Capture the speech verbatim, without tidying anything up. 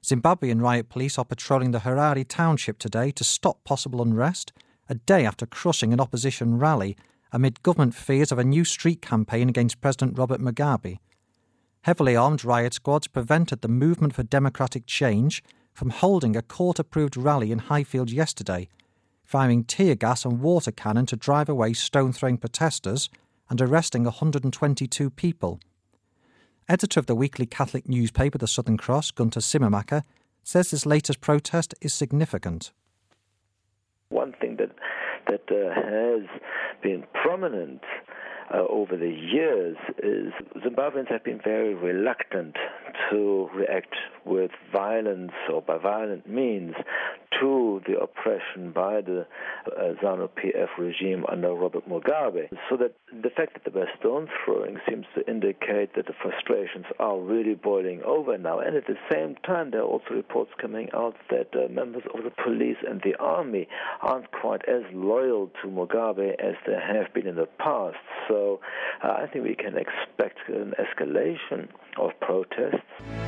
Zimbabwean riot police are patrolling the Harare township today to stop possible unrest, a day after crushing an opposition rally amid government fears of a new street campaign against President Robert Mugabe. Heavily armed riot squads prevented the Movement for Democratic Change from holding a court-approved rally in Highfield yesterday, firing tear gas and water cannon to drive away stone-throwing protesters and arresting one hundred twenty-two people. Editor of the weekly Catholic newspaper The Southern Cross, Gunter Simmermacher, says this latest protest is significant. One thing that that uh, has been prominent uh, over the years is Zimbabweans have been very reluctant to react with violence or by violent means to the oppression by the uh, ZANU-P F regime under Robert Mugabe. So that the fact that there were stone throwing seems to indicate that the frustrations are really boiling over now. And at the same time, there are also reports coming out that uh, members of the police and the army aren't quite as loyal to Mugabe as they have been in the past. So uh, I think we can expect an escalation of protests.